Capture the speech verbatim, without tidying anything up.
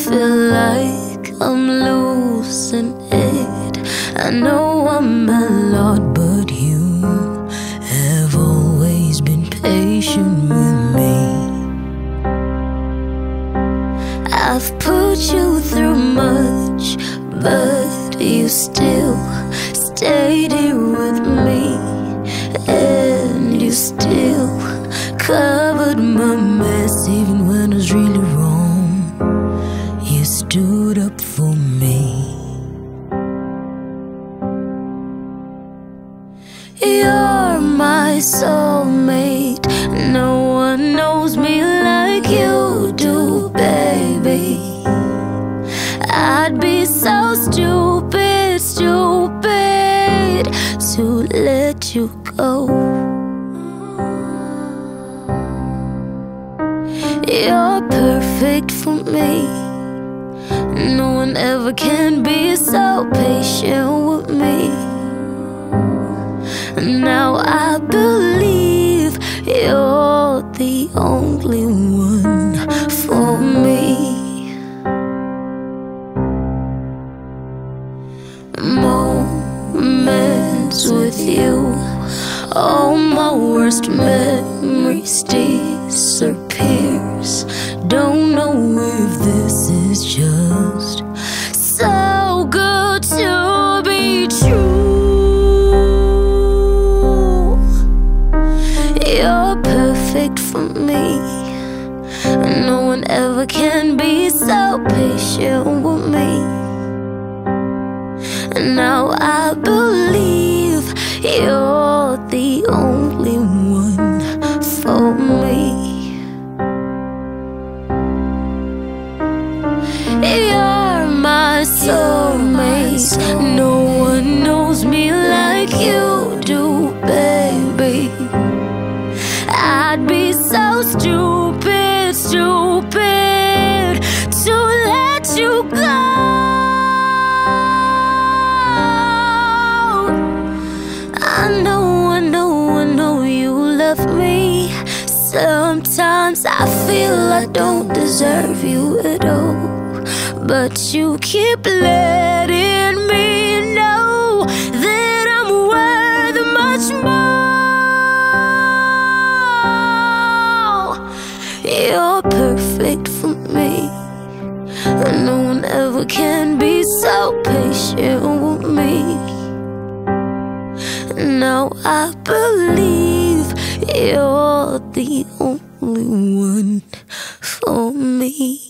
feel like I'm losing it. I know I'm a lot, but you have always been patient with me. I've put you through much, but you still stayed here with me. And you still covered my mess, even when I was really wrong. You stood up for me. You're my soulmate. No one knows me like you do, baby. I'd be so stupid, stupid to let you go. You're perfect for me. No one ever can be so patient with me. Now I believe you're the only one for me. Moments with you, all my worst memories disappears. Don't know if this is just so good to be true. You're perfect for me. No one ever can be so patient with me. Now I believe you're the only one for me. You're my soulmate. No one knows me like you do, baby. I'd be so stupid, stupid to let you go. I know, I know, I know you love me. Sometimes I feel I don't deserve you at all, but you keep letting me know that I'm worth much more. You're perfect for me. No one ever can be so patient with me. Now I believe you're the only one for me.